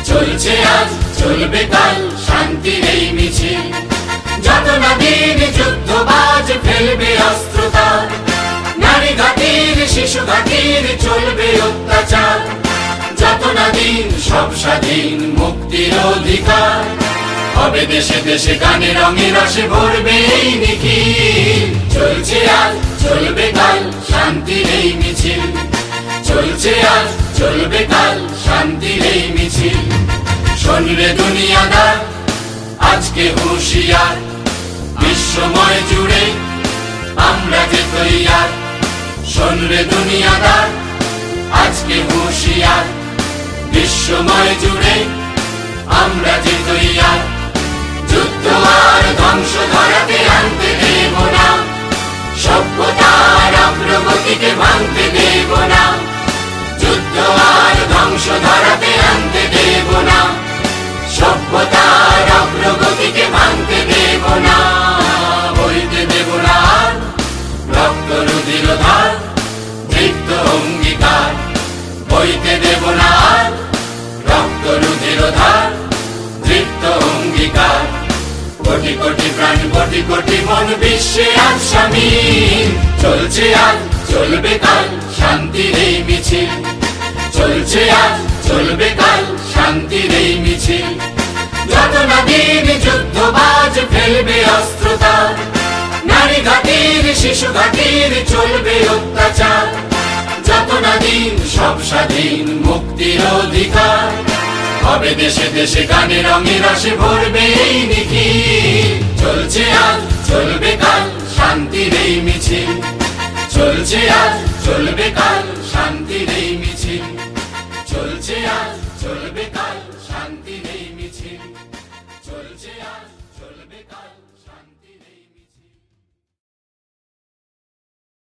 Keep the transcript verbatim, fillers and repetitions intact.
চলছে আজ চলবে কাল শান্তির এই মিছিল। যত না দিন যুদ্ধবাজ ফেলবে অস্ত্র তার, নারী ঘাতির শিশু ঘাতির চলবে অত্যাচার। যত না দিন সব স্বাধীন মুক্তির অধিকার, হবে দেশে দেশে গানে রঙে রসে ভরবে এই নিখিল। চলছে আজ চলবে কাল শান্তির এই মিছিল। চলছে আজ চলবে কাল শান্তির এই মিছিল। শোন রে দুনিয়াদার আজকে হুঁশিয়ার, বিশ্বময় জুড়ে আমরা যে তৈয়ার। শোন রে দুনিয়াদার আজকে হুঁশিয়ার, বিশ্বময় জুড়ে আমরা যে তৈয়ার। যুদ্ধ আর ধ্বংস ধরাতে আনতে দেব না, সভ্যতার অগ্রগতিকে ভাঙতে দেব না। যুদ্ধ আর ধ্বংস ধরাতে আনতে দেব না, সভ্যতার অগ্রগতিকে ভাঙতে দেব না। বইতে দেব না রক্ত রুধির ধার, দৃপ্ত অঙ্গীকার। বইতে দেব না রক্ত রুধির ধার, দৃপ্ত অঙ্গীকার। কোটি কোটি প্রাণ কোটি কোটি মন বিশ্বে আজ শামিল। চলছে আজ চলবে কাল শান্তির এই মিছিল। চলছে আজ চলবে কাল শান্তির এই মিছিল। যত না দিন যুদ্ধবাজ ফেলবে অস্ত্র তার, নারী ঘাতির শিশু ঘাতির চলবে অত্যাচার। যত না দিন সব স্বাধীন মুক্তির অধিকার, হবে দেশে দেশে গানে রঙে রসে ভরবে এই নিখিল। চলছে আজ চলবে কাল শান্তির এই মিছিল। চলছে আজ চলবে কাল